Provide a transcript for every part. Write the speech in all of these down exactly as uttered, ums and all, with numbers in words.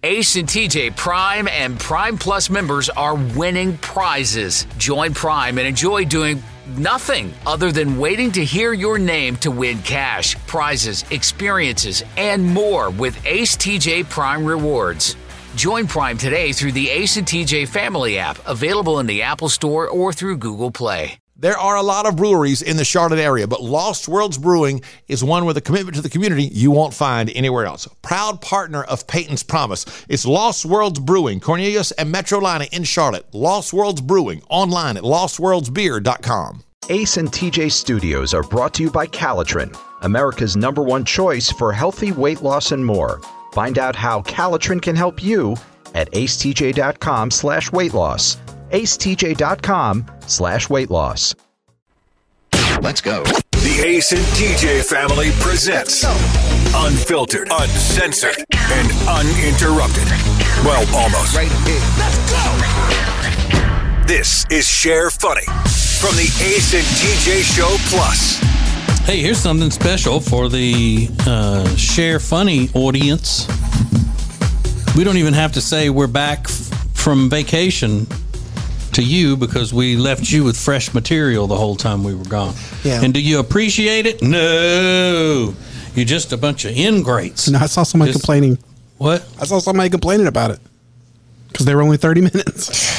Ace and T J Prime and Prime Plus members are winning prizes. Join Prime and enjoy doing nothing other than waiting to hear your name to win cash, prizes, experiences, and more with Ace T J Prime Rewards. Join Prime today through the Ace and T J Family app, available in the Apple Store or through Google Play. There are a lot of breweries in the Charlotte area, but Lost Worlds Brewing is one with a commitment to the community you won't find anywhere else. Proud partner of Peyton's Promise. It's Lost Worlds Brewing, Cornelius and Metrolina in Charlotte. Lost Worlds Brewing, online at lost worlds beer dot com. Ace and T J Studios are brought to you by Calitrin, America's number one choice for healthy weight loss and more. Find out how Calitrin can help you at acetj.com slash weight loss. acetj.com slash weight loss. Let's go. The Ace and T J family presents Unfiltered, Uncensored, and Uninterrupted. Well, almost. Right here. Let's go. This is Share Funny from the Ace and T J Show Plus. Hey, here's something special for the uh, Share Funny audience. We don't even have to say we're back f- from vacation to you because we left you with fresh material the whole time we were gone. Yeah. And do you appreciate it? No. You're just a bunch of ingrates. No, I saw somebody Just- complaining. What? I saw somebody complaining about it because they were only thirty minutes.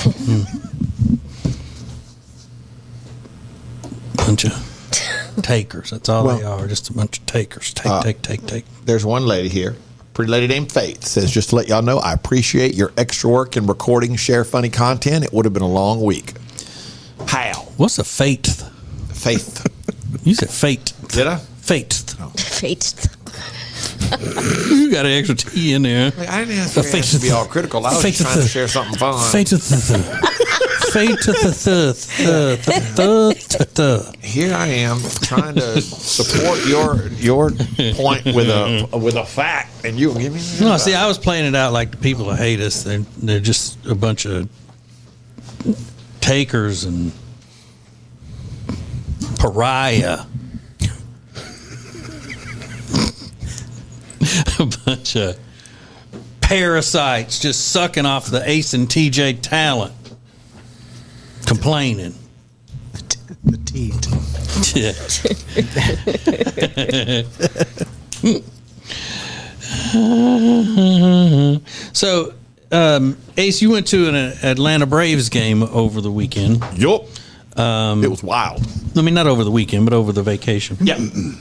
Bunch of takers. That's all Well, they are. Just a bunch of takers. Take, uh, take, take, take. There's one lady here, pretty lady named Faith, says, just to let y'all know, I appreciate your extra work in recording Share Funny content. It would have been a long week. How? What's a fate? Faith. You said fate. Did I? Fate. Fate. You got an extra T in there. I didn't ask The for fate to be all critical. I was fate just trying to the- share something fun. Fate of the Fate of the Here I am trying to support your your point with a with a fact, and you give me. No, see, I was playing it out like the people who hate us. They're, they're just a bunch of takers and pariah. A bunch of parasites just sucking off the Ace and T J talent. Complaining. The teat. Yeah. So, um, Ace, you went to an Atlanta Braves game over the weekend. Yup. Um, it was wild. I mean, not over the weekend, but over the vacation. Yeah.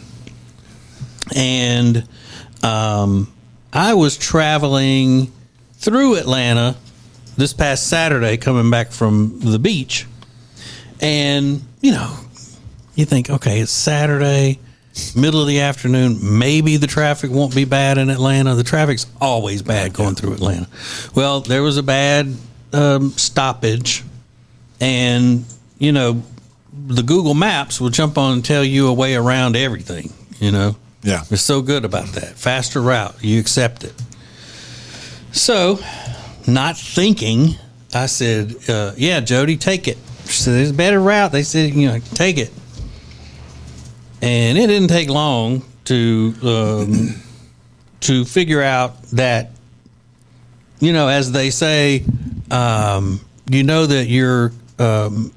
And um, I was traveling through Atlanta this past Saturday, coming back from the beach. And, you know, you think, okay, it's Saturday, middle of the afternoon. Maybe the traffic won't be bad in Atlanta. The traffic's always bad going through Atlanta. Well, there was a bad um, stoppage. And, you know, the Google Maps will jump on and tell you a way around everything, you know. Yeah. It's so good about that. Faster route. You accept it. So, not thinking, I said, uh, yeah, Jody, take it. She said, there's a better route. They said, you know, take it. And it didn't take long to um, to figure out that, you know, as they say, um, you know that you're um,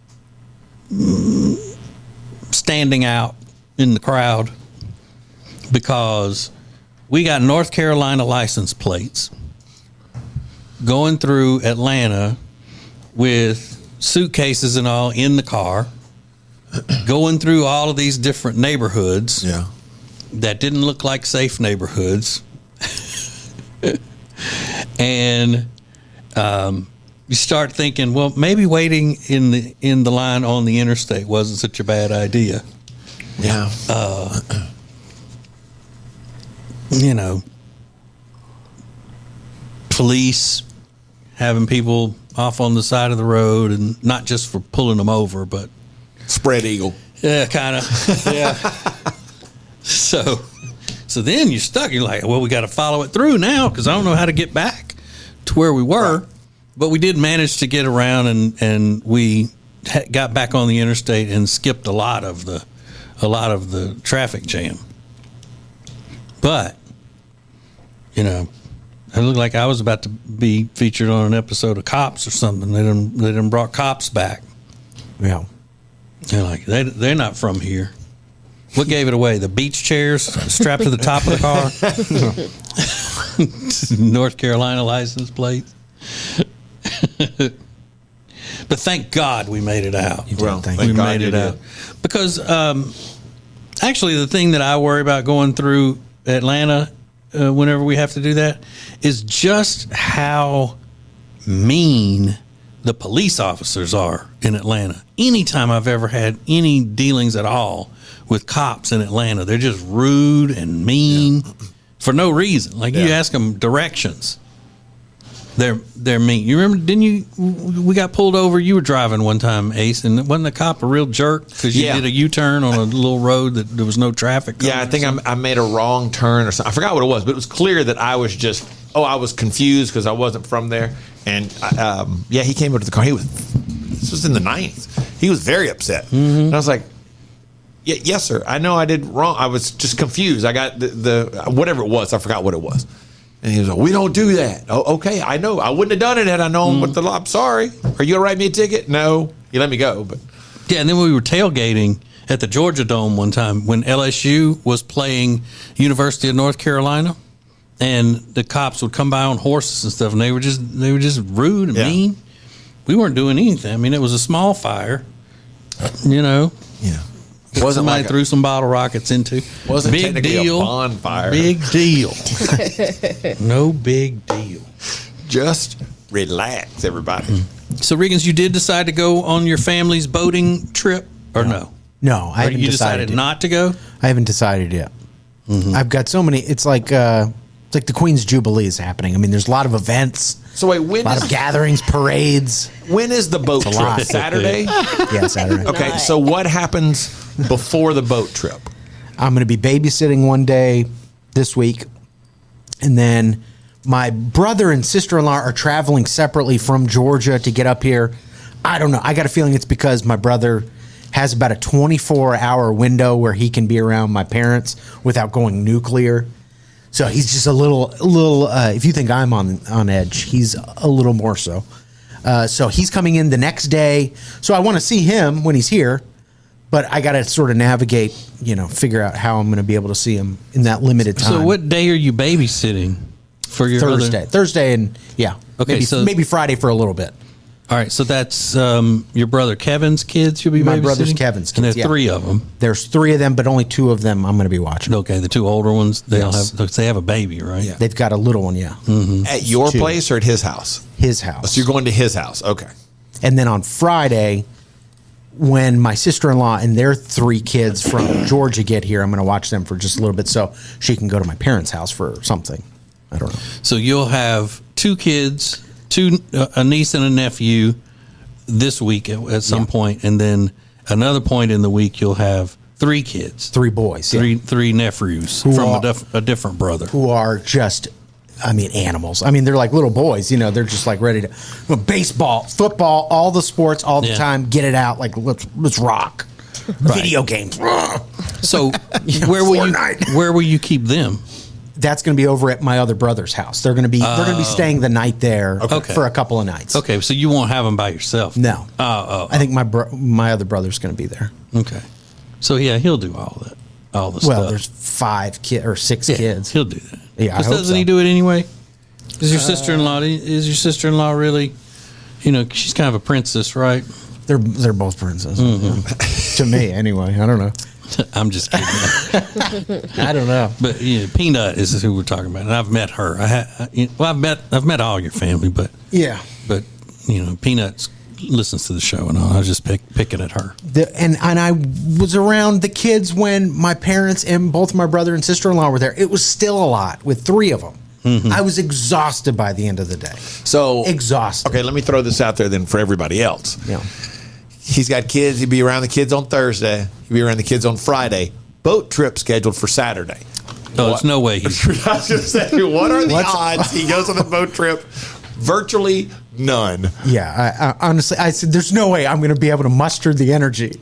standing out in the crowd because we got North Carolina license plates going through Atlanta with suitcases and all in the car, going through all of these different neighborhoods Yeah. that didn't look like safe neighborhoods. And um, you start thinking, well, maybe waiting in the in the line on the interstate wasn't such a bad idea. Yeah. Uh, you know, police having people off on the side of the road, and not just for pulling them over, but spread eagle. Yeah, kind of. Yeah. so, so then you're stuck. You're like, well, we got to follow it through now because I don't know how to get back to where we were. Right. But we did manage to get around, and and we ha- got back on the interstate and skipped a lot of the a lot of the traffic jam. But you know, It looked like I was about to be featured on an episode of Cops or something. They done, they done brought Cops back. Yeah. They're like, they, they're not from here. What gave it away? The beach chairs strapped to the top of the car? North Carolina license plates. But thank God we made it out. You did, Well, thank thank we God made you it did. out. Because um, actually the thing that I worry about going through Atlanta uh, whenever we have to do that is just how mean the police officers are in Atlanta. Anytime I've ever had any dealings at all with cops in Atlanta, they're just rude and mean yeah. for no reason. Like yeah. you ask them directions, they're they're mean. You remember? Didn't you? We got pulled over. You were driving one time, Ace, and wasn't the cop a real jerk because you yeah. did a U-turn on a little road that there was no traffic? Yeah, I think I, I made a wrong turn or something. I forgot what it was, but it was clear that I was just oh, I was confused because I wasn't from there. And um, yeah, he came up to the car. He was this was in the ninth. He was very upset, mm-hmm. and I was like, yeah, "Yes, sir. I know I did wrong. I was just confused. I got the, the whatever it was. I forgot what it was." And he was like, "We don't do that." Oh, okay, I know. I wouldn't have done it had I known mm-hmm. what the law. I'm sorry. Are you gonna write me a ticket? No. He let me go. But yeah, and then we were tailgating at the Georgia Dome one time when L S U was playing University of North Carolina. And the cops would come by on horses and stuff, and they were just they were just rude and yeah. mean. We weren't doing anything. I mean, it was a small fire, you know. Yeah, wasn't somebody like threw a, some bottle rockets into. Wasn't big technically deal, a bonfire. Big deal. No big deal. Just relax, everybody. Mm-hmm. So, Riggins, you did decide to go on your family's boating trip, or no? No, no I or haven't you decided, decided not to go. I haven't decided yet. Mm-hmm. I've got so many. It's like. Uh, It's like the Queen's Jubilee is happening. I mean, there's a lot of events. So wait, when a lot is, of gatherings, parades. When is the boat trip? lot. Saturday? Yeah, Saturday. Okay, Nice. so what happens before the boat trip? I'm going to be babysitting one day this week, and then my brother and sister-in-law are traveling separately from Georgia to get up here. I don't know. I got a feeling it's because my brother has about a twenty-four hour window where he can be around my parents without going nuclear. So he's just a little, a little. Uh, if you think I'm on on edge, he's a little more so. Uh, so he's coming in the next day. So I want to see him when he's here, but I got to sort of navigate, you know, figure out how I'm going to be able to see him in that limited time. So what day are you babysitting for your Thursday? other? Thursday and yeah, okay, maybe, so maybe Friday for a little bit. All right, so that's um, your brother Kevin's kids you'll be My babysitting? brother's Kevin's And kids, there are yeah. three of them. There's three of them, but only two of them I'm going to be watching. Okay, the two older ones, they'll Yes. have they have a baby, right? Yeah. They've got a little one, yeah, Mm-hmm. At your Two. place or at his house? his house. So you're going to his house. Okay. And then on Friday, when my sister-in-law and their three kids from Georgia get here, I'm going to watch them for just a little bit so she can go to my parents' house for something. I don't know. So you'll have two kids, two uh, a niece and a nephew this week at, at some Yeah. point, and then another point in the week you'll have three kids, Three boys. three yeah, three nephews Who from are- a, def, a different brother. who are just, I mean, animals. I mean, they're like little boys. You know, they're just like ready to well, baseball, football, all the sports, all the Yeah. time. Get it out. Like let's let's rock. Video games. So where will you Fortnite. where will you keep them? That's going to be over at my other brother's house. They're going to be they're going to be staying the night there Okay. for a couple of nights. Okay, so you won't have them by yourself. No. Oh, oh, I think my bro- my other brother's going to be there. okay. So yeah, he'll do all that, all the Well, stuff. there's five kid or six Yeah, kids. He'll do that. Yeah, I 'Cause hope doesn't he so. do it anyway? Is your sister-in-law? Is your sister-in-law really? You know, she's kind of a princess, right? They're they're both princesses Mm-hmm. to me, anyway. I don't know. I'm just kidding. I don't know. But yeah, Peanut is who we're talking about, and I've met her. I ha- I, you know, well, I've met I've met all your family, but Yeah. but you know, Peanut listens to the show, and all. I was just pick, picking at her. The, and and I was around the kids when my parents and both my brother and sister-in-law were there. It was still a lot with three of them. Mm-hmm. I was exhausted by the end of the day. So Exhausted. Okay, let me throw this out there then for everybody else. Yeah. He's got kids. He'd be around the kids on Thursday. He'd be around the kids on Friday. Boat trip scheduled for Saturday. Oh, there's no way he's. I was just saying, what are the What's- odds he goes on the boat trip? Virtually none. Yeah, I, I, honestly, I said, "There's no way I'm going to be able to muster the energy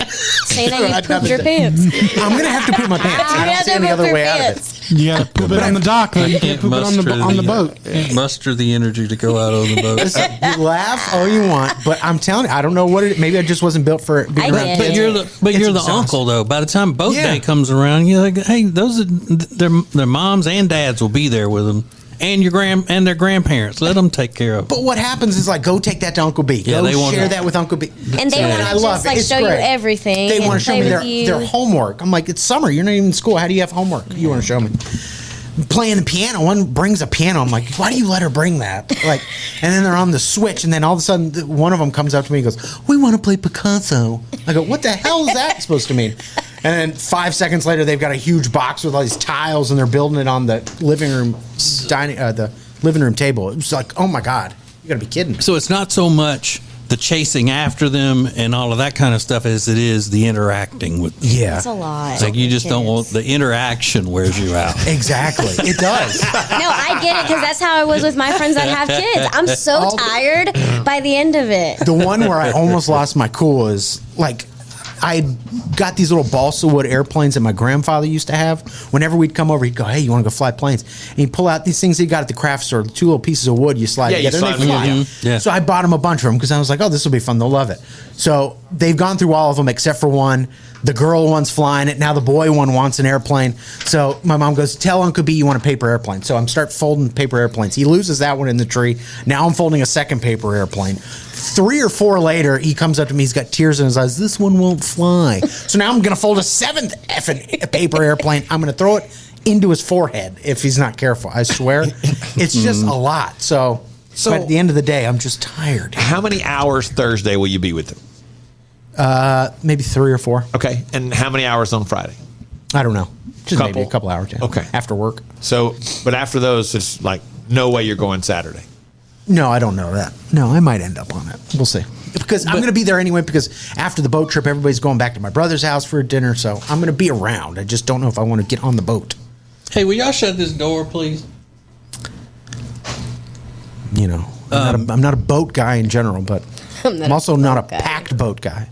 saying that you pooped your pants. I'm gonna have to poop my pants. I don't see any other way out of it. You got to poop it on the dock, though. You can't poop it on the on the boat. Muster the energy to go out on the boat. Listen, you laugh all you want, but I'm telling you, I don't know what it. Maybe I just wasn't built for it. I get But it. you're the but It's you're the exhausting. uncle though. By the time boat Yeah. day comes around, you're like, hey, those are their their moms and dads will be there with them, and your grand and their grandparents. Let them take care of. But what happens is like, go take that to Uncle B. Yeah, Go they want share to- that with Uncle B. And they want to I love just it. like It's show you great. everything. They and want to show play me with their, you. their homework. I'm like, it's summer. You're not even in school. How do you have homework? You want to show me? Playing the piano. One brings a piano. I'm like, why do you let her bring that? Like, and then they're on the Switch, and then all of a sudden, th- one of them comes up to me and goes, "We want to play Picasso." I go, "What the hell is that supposed to mean?" And then five seconds later, they've got a huge box with all these tiles, and they're building it on the living room dining, uh, the living room table. It was like, oh my god, you got to be kidding me. So it's not so much the chasing after them and all of that kind of stuff as it is the interacting with them. Yeah, It's a lot. Like you just don't want Kids. the interaction wears you out. exactly. It does. No, I get it because that's how I was with my friends that have kids. I'm so All the- tired by the end of it. The one where I almost lost my cool is like I got these little balsa wood airplanes that my grandfather used to have. Whenever we'd come over, he'd go, "Hey, you want to go fly planes?" And he'd pull out these things he got at the craft store, the two little pieces of wood you slide Yeah, you together and slide they fly. them, mhm. Yeah. So I bought them a bunch of them because I was like, "Oh, this will be fun. They'll love it." So they've gone through all of them except for one. The girl one's flying it. Now the boy one wants an airplane. So my mom goes, "Tell Uncle B you want a paper airplane." So I'm start folding paper airplanes. He loses that one in the tree. Now I'm folding a second paper airplane. Three or four later, he comes up to me. He's got tears in his eyes. "This one won't fly." So now I'm going to fold a seventh effing paper airplane. I'm going to throw it into his forehead if he's not careful. I swear. It's just a lot. So, So- but at the end of the day, I'm just tired. How many hours Thursday will you be with them? Uh, maybe three or four. Okay. And how many hours on Friday? I don't know. Just Couple? maybe a couple hours. Yeah. Okay. After work. So, but after those, it's like no way you're going Saturday. No, I don't know that. No, I might end up on it. We'll see. Because I'm going to be there anyway. Because after the boat trip, everybody's going back to my brother's house for dinner. So I'm going to be around. I just don't know if I want to get on the boat. Hey, will y'all shut this door, please? You know, I'm, Um, not, a, I'm not a boat guy in general, but I'm, not a also not a boat guy. packed boat guy.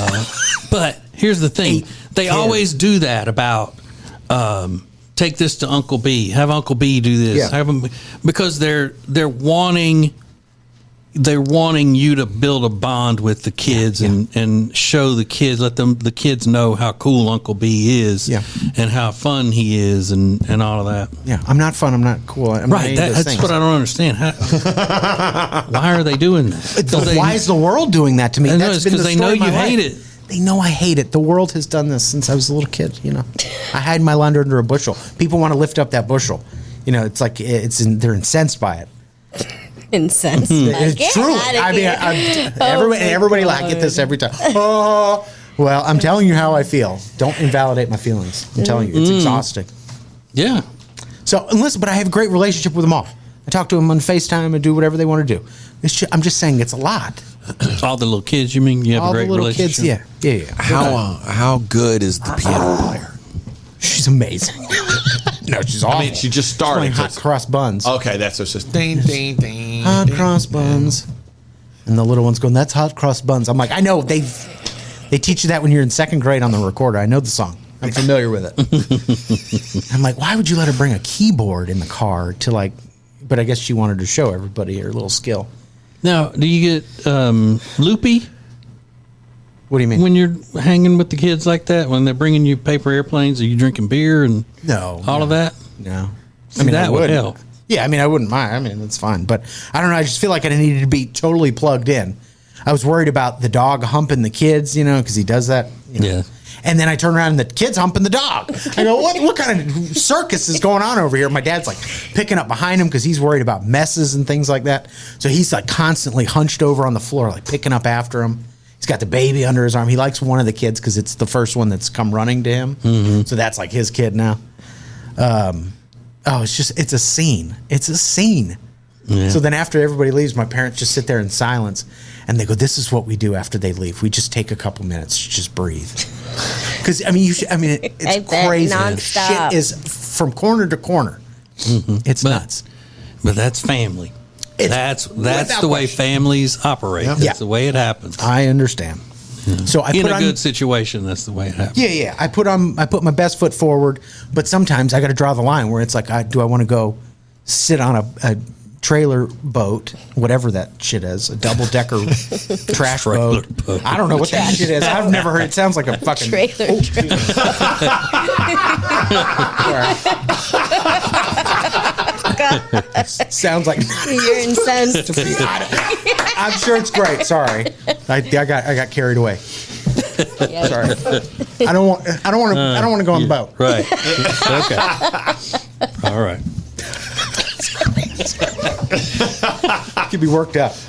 But here's the thing: Eight, they ten. always do that about um, take this to Uncle B, have Uncle B do this, Yeah. have him because they're they're wanting they're wanting you to build a bond with the kids and and show the kids, let them the kids know how cool Uncle B is, Yeah. and how fun he is, and and all of that. Yeah, I'm not fun. I'm not cool. I'm not Right, any of that, those that's things. what I don't understand. How, why are they doing that? It's- 'Cause they- why is the world doing that to me? I know, That's it's been 'cause the they know story of my you hate life. it. They know I hate it. The world has done this since I was a little kid. You know, I hide my laundry under a bushel. People want to lift up that bushel. You know, it's like it's in, they're incensed by it. Incensed. It's Get true. outta I mean, here. I'm, Oh everybody, my everybody like God. get this every time. Oh, well, I'm telling you how I feel. Don't invalidate my feelings. I'm telling you, it's exhausting. yeah. So, and listen, but I have a great relationship with them all. I talk to them on FaceTime and do whatever they want to do. It's ju- I'm just saying it's a lot. All the little kids, you mean? You have all a great the little relationship? kids, yeah, yeah, yeah. How uh, how good is the piano player? She's amazing. no, she's awful. I mean, she just She's started. playing so hot it's- cross buns. Okay, that's what's just ding, ding, ding. hot ding. cross buns. And the little one's going, "That's hot cross buns." I'm like, I know they they teach you that when you're in second grade on the recorder. I know the song. I'm familiar with it. I'm like, why would you let her bring a keyboard in the car to like? But I guess she wanted to show everybody her little skill. Now, do you get um, loopy What do you mean? when you're hanging with the kids like that? When they're bringing you paper airplanes, are you drinking beer and no, all no, of that? No, See, that would help. Yeah, I mean, I wouldn't mind. I mean, that's fine. But I don't know. I just feel like I needed to be totally plugged in. I was worried about the dog humping the kids, you know, because he does that. You know? Yeah. And then I turn around and the kid's humping the dog. I go, what What kind of circus is going on over here? My dad's like picking up behind him because he's worried about messes and things like that. So he's like constantly hunched over on the floor, like picking up after him. He's got the baby under his arm. He likes one of the kids because it's the first one that's come running to him. Mm-hmm. So that's like his kid now. Um, oh, it's just, it's a scene. It's a scene. Yeah. So then after everybody leaves, my parents just sit there in silence and they go, this is what we do after they leave. We just take a couple minutes to just breathe. Because, I mean, you should, I mean, it, I it's bet, crazy. nonstop. Shit is from corner to corner. It's But- nuts. But that's family. It's that's that's without the way question. families operate. That's Yeah. the way it happens. I understand. So I in put a on, good situation, that's the way it happens. Yeah, yeah. I put on I put my best foot forward, but sometimes I got to draw the line where it's like, I, do I want to go sit on a, a trailer boat, whatever that shit is, a double decker trash boat. boat. I don't know what that shit is. I've never heard. It sounds like a fucking trailer. Oh, sounds like You're incensed. I'm sure it's great. Sorry, I, I got I got carried away. Yeah. Sorry, I don't want I don't want to I don't want to go on the boat. Right. Okay. All right. Could be worked up.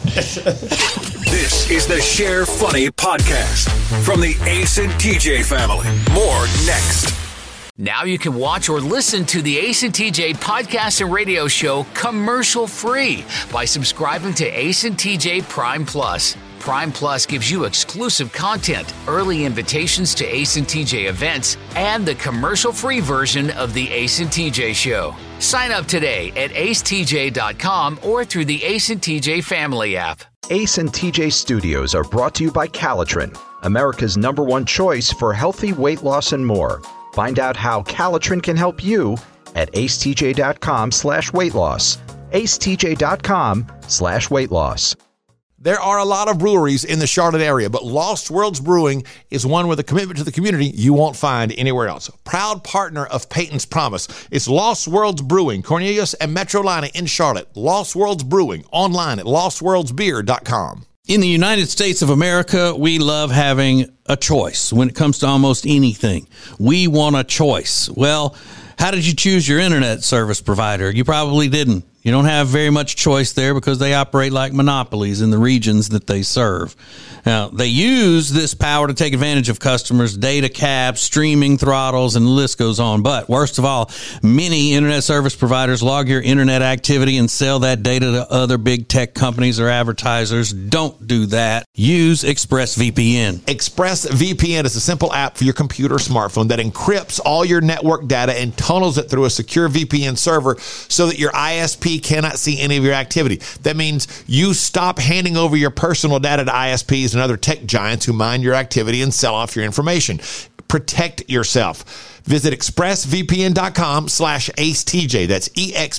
This is the Share Funny podcast from the Ace and T J family. More next. Now you can watch or listen to the Ace and T J podcast and radio show commercial free by subscribing to Ace and T J Prime Plus. Prime Plus gives you exclusive content, early invitations to Ace and T J events, and the commercial-free version of the Ace and T J show. Sign up today at ace t j dot com or through the Ace and T J family app. Ace and T J Studios are brought to you by Calitrin, America's number one choice for healthy weight loss and more. Find out how Calitrin can help you at ace t j dot com slash weight loss. ace t j dot com slash weight loss. There are a lot of breweries in the Charlotte area, but Lost Worlds Brewing is one with a commitment to the community you won't find anywhere else. Proud partner of Peyton's Promise. It's Lost Worlds Brewing, Cornelius and Metrolina in Charlotte. Lost Worlds Brewing, online at lost worlds beer dot com. In the United States of America, we love having a choice when it comes to almost anything. We want a choice. Well, how did you choose your internet service provider? You probably didn't. You don't have very much choice there because they operate like monopolies in the regions that they serve. Now, they use this power to take advantage of customers' data caps, streaming throttles, and the list goes on. But worst of all, many internet service providers log your internet activity and sell that data to other big tech companies or advertisers. Don't do that. Use ExpressVPN. ExpressVPN is a simple app for your computer or smartphone that encrypts all your network data and tunnels it through a secure V P N server so that your I S P cannot see any of your activity. That means you stop handing over your personal data to I S Ps and other tech giants who mine your activity and sell off your information. Protect yourself. Visit expressvpn.com slash acetj. That's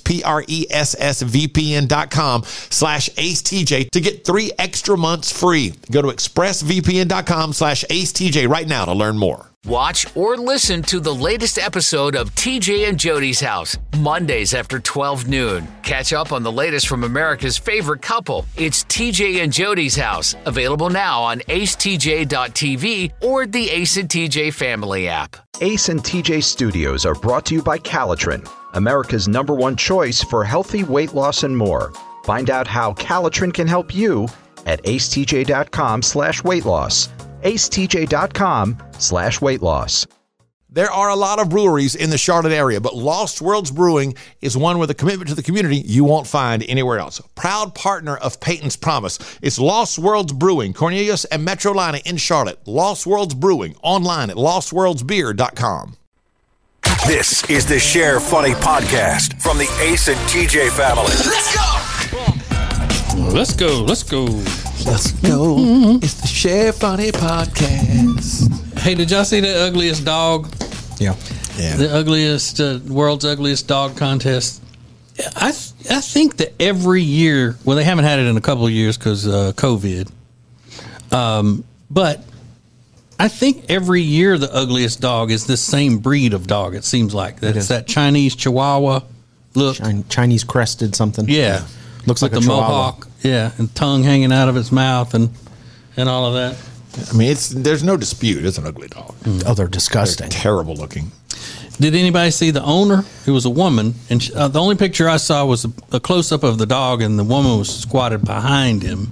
E-X-P-R-E-S-S-V-P-N dot com slash acetj to get three extra months free. Go to expressvpn.com slash acetj right now to learn more. Watch or listen to the latest episode of T J and Jody's House, Mondays after twelve noon. Catch up on the latest from America's favorite couple. It's T J and Jody's House, available now on ace t j dot t v or the Ace and T J family app. Ace and T J Studios are brought to you by Calitrin, America's number one choice for healthy weight loss and more. Find out how Calitrin can help you at ace t j dot com slash weight loss. ace t j dot com slash weight loss. There are a lot of breweries in the Charlotte area, but Lost Worlds Brewing is one with a commitment to the community you won't find anywhere else. Proud partner of Peyton's Promise. It's Lost Worlds Brewing, Cornelius and Metrolina in Charlotte. Lost Worlds Brewing, online at lost worlds beer dot com. This is the Share Funny podcast from the Ace and T J family. Let's go! Let's go. Let's go. Let's go. It's the Share Funny podcast. Hey, did y'all see the ugliest dog? Yeah. Yeah. The ugliest, uh, world's ugliest dog contest. I th- I think that every year, well, they haven't had it in a couple of years because uh, COVID. Um, but I think every year the ugliest dog is this same breed of dog. It seems like that. It's that Chinese Chihuahua look. Chin- Chinese crested something. Yeah, Looks with like a the Chihuahua. mohawk. Yeah, and tongue hanging out of its mouth and and all of that. I mean, it's there's no dispute. It's an ugly dog. Oh, they're disgusting. They're terrible looking. Did anybody see the owner? It was a woman, and she, uh, the only picture I saw was a, a close up of the dog, and the woman was squatted behind him.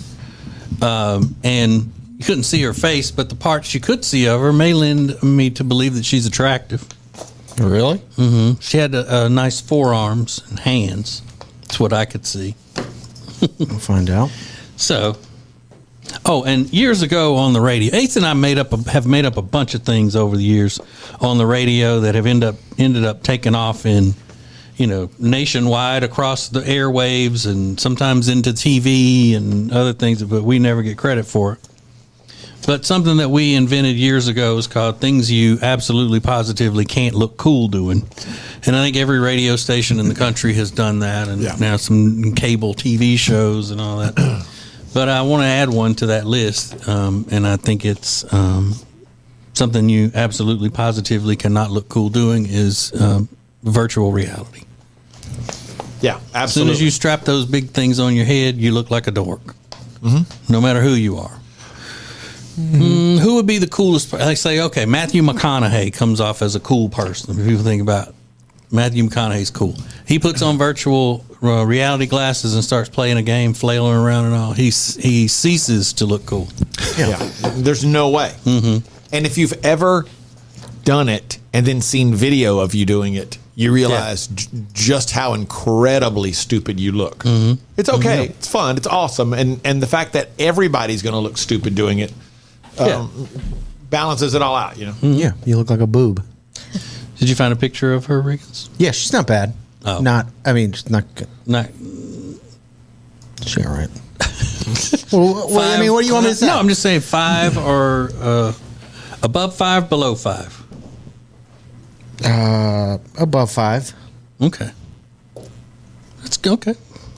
Um, and you couldn't see her face, but the parts you could see of her may lend me to believe that she's attractive. Really? Mm-hmm. She had a, a nice forearms and hands. That's what I could see. We'll find out. So, oh, and years ago on the radio, Ace and I made up a, have made up a bunch of things over the years on the radio that have end up ended up taking off in, you know, nationwide across the airwaves and sometimes into T V and other things, but we never get credit for it. But something that we invented years ago is called things you absolutely positively can't look cool doing. And I think every radio station in the country has done that, and Yeah. now some cable T V shows and all that. But I want to add one to that list, um, and I think it's um, something you absolutely positively cannot look cool doing is um, virtual reality. Yeah, As soon absolutely. as you strap those big things on your head, you look like a dork, mm-hmm. no matter who you are. Mm, who would be the coolest? They say, okay, Matthew McConaughey comes off as a cool person. If people think about Matthew McConaughey's cool. He puts on virtual uh, reality glasses and starts playing a game, flailing around and all. He he ceases to look cool. Yeah. There's no way. Mm-hmm. And if you've ever done it and then seen video of you doing it, you realize j- just how incredibly stupid you look. Mm-hmm. It's okay. Mm-hmm. It's fun. It's awesome. And and the fact that everybody's going to look stupid doing it um, yeah. balances it all out, you know? Mm-hmm. Yeah, you look like a boob. Did you find a picture of her, Riggins? Yeah, she's not bad. Oh. Not, I mean, she's not good. Not. She all right. well, well, I mean, what do you want me to say? No, I'm just saying five or uh, above five, below five. Uh, above five. Okay. That's okay.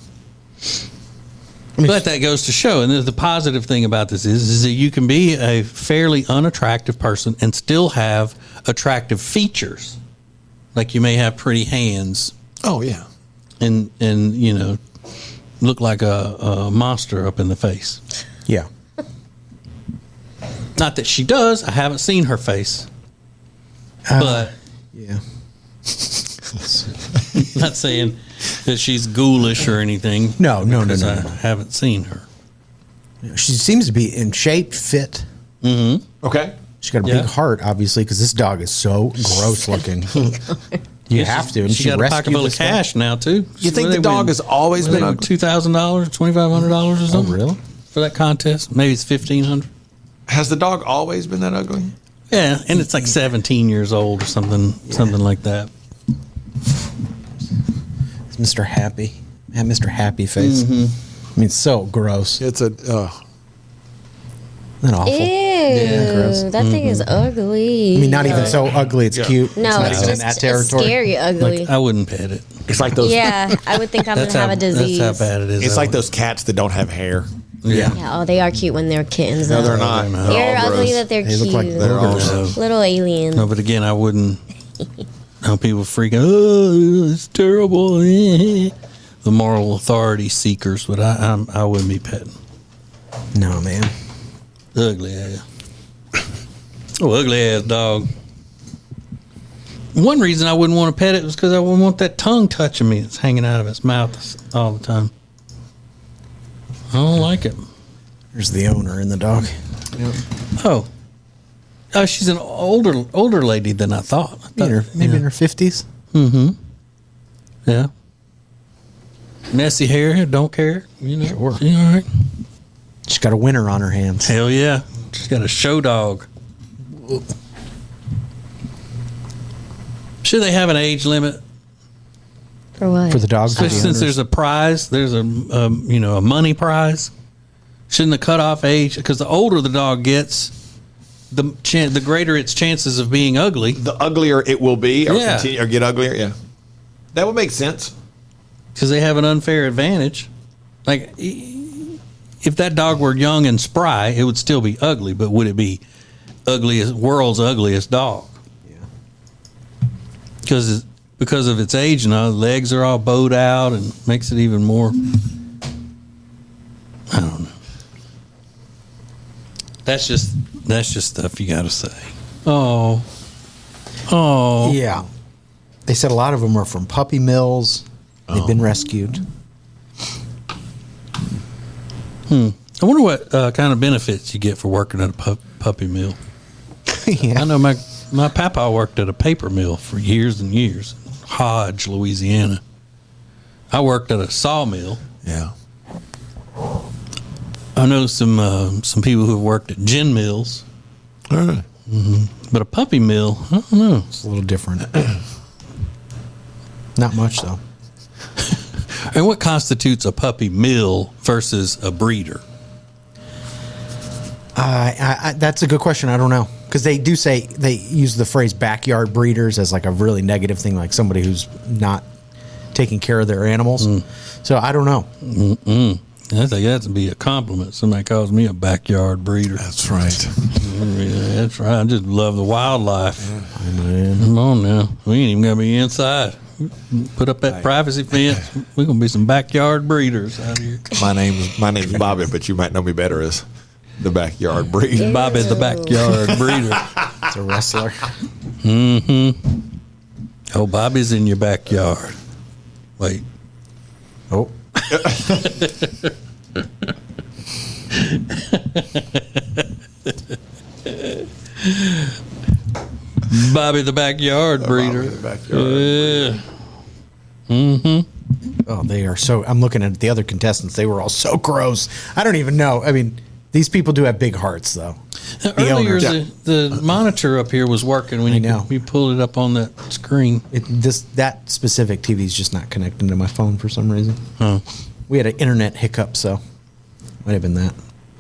But that goes to show, and the positive thing about this is, is that you can be a fairly unattractive person and still have attractive features. Like you may have pretty hands. Oh, yeah. And, and you know, look like a, a monster up in the face. Yeah. Not that she does. I haven't seen her face. Uh, but... Yeah. Not saying that she's ghoulish or anything. No, no, no, no, I no. haven't seen her. She seems to be in shape, fit. Mm-hmm. Okay. She's got a Yeah. big heart, obviously, because this dog is so gross looking. You have to. And she, she, got a pocket rescued full of this dog. cash now too. You think the dog has always been ugly? two thousand dollars, twenty five hundred dollars or something? Oh, really? For that contest, maybe it's fifteen hundred. Has the dog always been that ugly? Yeah, and it's like seventeen years old or something, something like that. It's Mister Happy. Yeah, Mister Happy face. Mm-hmm. I mean, so gross. It's a. Uh, Isn't that awful? Ew, Yeah, gross. that thing is ugly. I mean, not even so ugly. It's Yeah. cute. No, not it's even just in that territory. scary ugly. Like, I wouldn't pet it. it's like those. Yeah, I would think I'm That's gonna how, have a disease. that's how bad it is. It's I like wouldn't- those cats that don't have hair. Yeah. Yeah, oh, they are cute when they're kittens. No, though. they're not. they're not. They're all ugly gross. that they're They cute. look like They're all No. gross. Little aliens. No, but again, I wouldn't. How people freak out. Oh, it's terrible. The moral authority seekers, but I, I'm, I wouldn't be petting. No, man. Ugly ass. Oh, ugly ass dog. One reason I wouldn't want to pet it was because I wouldn't want that tongue touching me. It's hanging out of its mouth all the time. I don't like it. There's the owner and the dog. Oh. Oh, she's an older older lady than I thought. I thought Maybe, in her, maybe in her fifties. Mm-hmm. Yeah. Messy hair, don't care. You know, Sure. she all right. She's got a winner on her hands. Hell yeah. She's got a show dog. Should they have an age limit? For what? For the dogs. Since, since there's a prize, there's a um, you know a money prize. Shouldn't the cutoff age? Because the older the dog gets, the chan- the greater its chances of being ugly. The uglier it will be, or, Yeah. continue, or get uglier. Yeah, that would make sense. Because they have an unfair advantage. Like, i- if that dog were young and spry, it would still be ugly. But would it be ugliest, world's ugliest dog? Yeah. Because because of its age now, the legs are all bowed out and makes it even more. I don't know. That's just that's just stuff you got to say. Oh, oh, Yeah. They said a lot of them are from puppy mills. They've been rescued. Hmm. I wonder what uh, kind of benefits you get for working at a pup, puppy mill. Yeah. I know my my papa worked at a paper mill for years and years, in Hodge, Louisiana. I worked at a sawmill. Yeah. I know some uh, some people who have worked at gin mills. All right. Mm-hmm. But a puppy mill, I don't know. It's a little different. Not much, though. And what constitutes a puppy mill versus a breeder? Uh, I, I, that's a good question. I don't know, because they do say they use the phrase backyard breeders as like a really negative thing, like somebody who's not taking care of their animals. Mm. So I don't know. Mm-mm. I think that's to be a compliment. Somebody calls me a backyard breeder. That's right. Yeah, that's right. I just love the wildlife. Yeah. Man. Come on now. We ain't even gonna be inside. Put up that right. privacy fence. We're gonna be some backyard breeders out here. My name's my name's Bobby, but you might know me better as the backyard breeder. Bobby the backyard breeder. It's a wrestler. Mm-hmm. Oh, Bobby's in your backyard. Wait. Oh. Bobby the backyard breeder. Bobby the backyard yeah. Mm-hmm. Oh, they are so. I'm looking at the other contestants. They were all so gross. I don't even know. I mean, these people do have big hearts, though. Now, the earlier, the, the monitor up here was working when I you, know. you pulled it up on that screen. It, this that specific T V is just not connecting to my phone for some reason. Huh. We had an internet hiccup, so might have been that.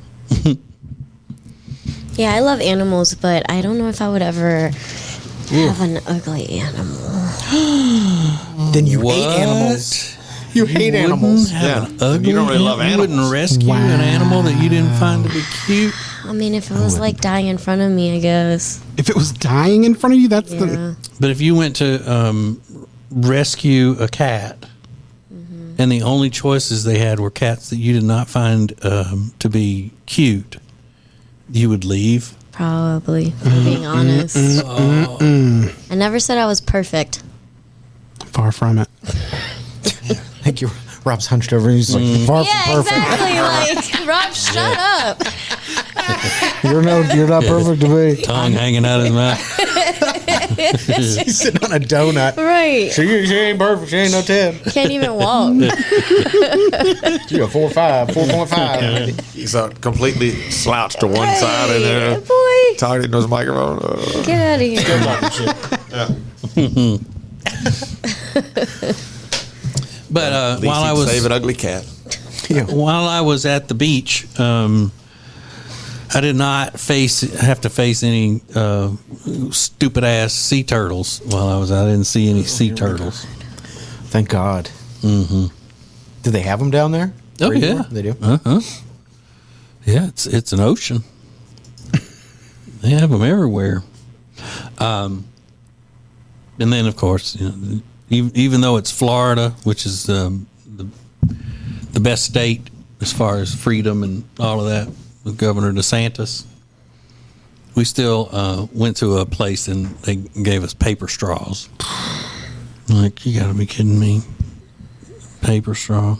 Yeah, I love animals, but I don't know if I would ever Ooh. have an ugly animal. Then you what? hate animals. You, you hate animals. Have yeah. an ugly you don't really love animal. animals. You wouldn't rescue wow. an animal that you didn't find to be cute? I mean, if it was like dying in front of me, I guess. If it was dying in front of you, that's yeah. the. But if you went to um, rescue a cat, mm-hmm. and the only choices they had were cats that you did not find um, to be cute, you would leave? Probably, if I'm being honest. Oh. I never said I was perfect. Far from it. Thank you. Rob's hunched over and he's like, mm. far yeah, from perfect. exactly. Like, Rob, shut yeah. up. You're no, you're not yeah, perfect to me. Tongue hanging out of his mouth. She's sitting on a donut. Right. She, she ain't perfect. She ain't no ten. Can't even walk. She's a four five, four point five. He's uh, completely slouched to one hey, side and there. Boy. Talking into his microphone. Uh, Get out of here. Still talking shit. Yeah. But uh, while I was save an ugly cat, yeah. while I was at the beach, um, I did not face have to face any uh, stupid ass sea turtles. While I was, I didn't see any sea turtles. Thank God. Mm-hmm. Do they have them down there? Oh yeah, they do. Uh huh. Yeah, it's it's an ocean. They have them everywhere. Um, and then of course, you know. Even, even though it's Florida, which is um, the, the best state as far as freedom and all of that, with Governor DeSantis, we still uh, went to a place and they gave us paper straws. Like, you got to be kidding me. Paper straw.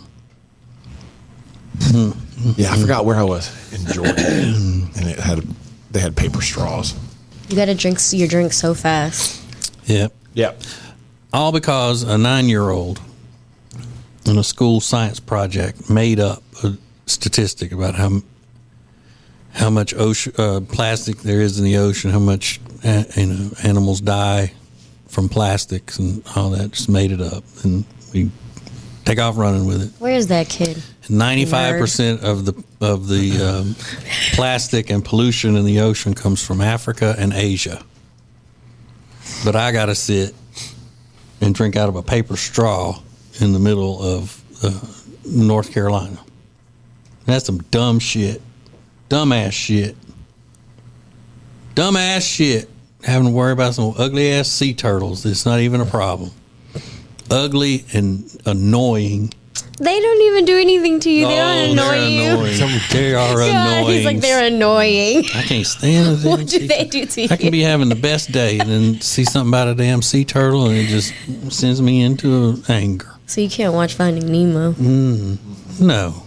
Mm-hmm. Yeah, I forgot where I was in Jordan, and it had they had paper straws. You got to drink your drink so fast. Yep. Yep. All because a nine-year-old in a school science project made up a statistic about how how much ocean uh, plastic there is in the ocean, how much uh, you know animals die from plastics and all that. Just made it up, and we take off running with it. Where is that kid? Ninety-five percent of the of the um, plastic and pollution in the ocean comes from Africa and Asia. But I got to sit and drink out of a paper straw in the middle of uh, North Carolina. That's some dumb shit. Dumbass shit. Dumbass shit. Having to worry about some ugly ass sea turtles. It's not even a problem. Ugly and annoying. They don't even do anything to you. They oh, don't annoy you. Annoying. They are God, annoying. He's like, they're annoying. I can't stand it. What do they do to you? I can be having the best day and then see something about a damn sea turtle and it just sends me into anger. So you can't watch Finding Nemo? Mm, no.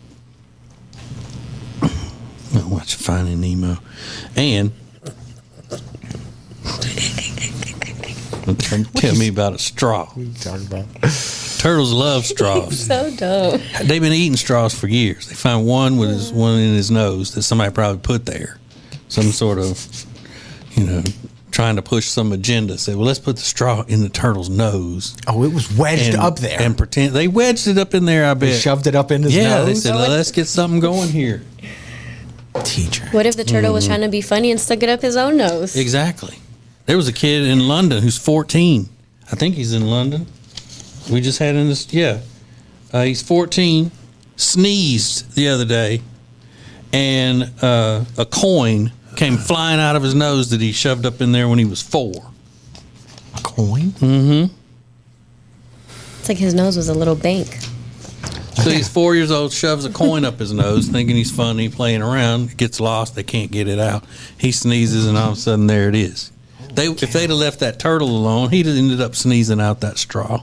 I don't watch Finding Nemo. And tell me about a straw. What are you talking about? Turtles love straws. So dumb. They've been eating straws for years. They find one with his one in his nose that somebody probably put there. Some sort of, you know, trying to push some agenda. Say, well, let's put the straw in the turtle's nose. Oh, it was wedged and, up there. And pretend they wedged it up in there, I bet. They shoved it up in his yeah, nose? they said, let's get something going here. T J. What if the turtle was trying to be funny and stuck it up his own nose? Exactly. There was a kid in London who's fourteen. I think he's in London. We just had in this, yeah. Uh, he's fourteen, sneezed the other day, and uh, a coin came flying out of his nose that he shoved up in there when he was four. A coin? Mm-hmm. It's like his nose was a little bank. So he's four years old, shoves a coin up his nose, thinking he's funny, playing around, gets lost, they can't get it out. He sneezes, and all of a sudden, there it is. They, if they'd have left that turtle alone, he'd have ended up sneezing out that straw.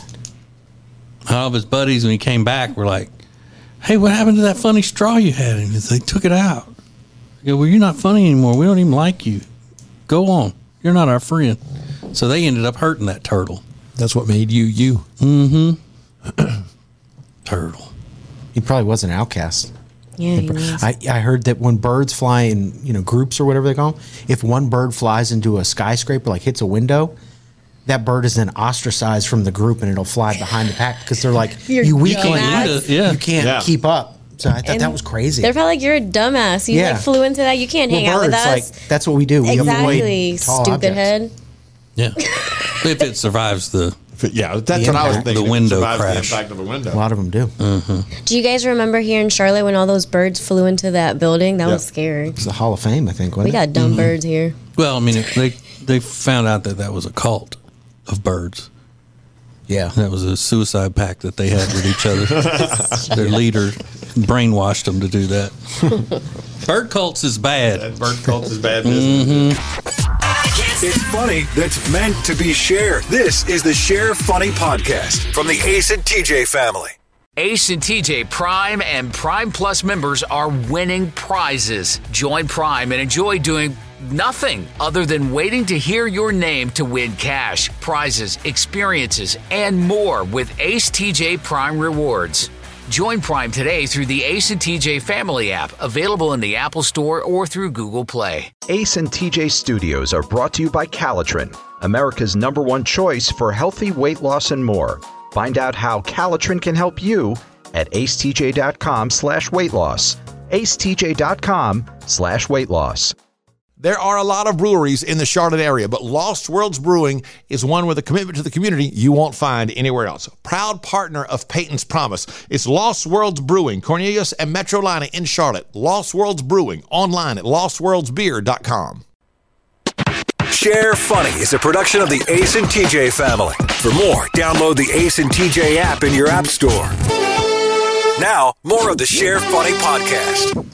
All of his buddies, when he came back, were like, hey, what happened to that funny straw you had? And they took it out. I go, well, you're not funny anymore. We don't even like you. Go on. You're not our friend. So they ended up hurting that turtle. That's what made you you. Mm-hmm. Turtle. He probably was an outcast. Yeah, he was. I, I heard that when birds fly in, you know, groups or whatever they call them, if one bird flies into a skyscraper, like hits a window, that bird is then ostracized from the group and it'll fly behind the pack because they're like, You're you dumbass. weakling, Yeah. you can't Yeah. keep up. So I thought And that was crazy. They're probably like, you're a dumbass. You Yeah. like flew into that. You can't Well, hang out with birds, us. like, that's what we do. We exactly, avoid tall stupid objects. head. Yeah. If it survives the... If it- yeah, that's The what I was impact. thinking. The if it window survives crash. The impact of a window. A lot of them do. Do you guys remember here in Charlotte when all those birds flew into that building? That Yeah. was scary. It's the Hall of Fame, I think. We Wasn't got it? dumb birds here. Well, I mean, it- they they found out that that was a cult of birds. Yeah. That was a suicide pact that they had with each other. Their leader brainwashed them to do that. Bird cults is bad. That bird cult is bad business. It's funny that's meant to be shared. This is the Share Funny Podcast from the Ace and T J family. Ace and T J Prime and Prime Plus members are winning prizes. Join Prime and enjoy doing nothing other than waiting to hear your name to win cash, prizes, experiences, and more with Ace T J Prime Rewards. Join Prime today through the Ace and T J Family app, available in the Apple Store or through Google Play. Ace and T J Studios are brought to you by Calitrin, America's number one choice for healthy weight loss and more. Find out how Calitrin can help you at acetj.com slash weight loss. acetj.com slash weight loss. There are a lot of breweries in the Charlotte area, but Lost Worlds Brewing is one with a commitment to the community you won't find anywhere else. Proud partner of Peyton's Promise. It's Lost Worlds Brewing, Cornelius and Metrolina in Charlotte. Lost Worlds Brewing, online at lost worlds beer dot com. Share Funny is a production of the Ace and T J family. For more, download the Ace and T J app in your app store. Now, more of the Share Funny podcast.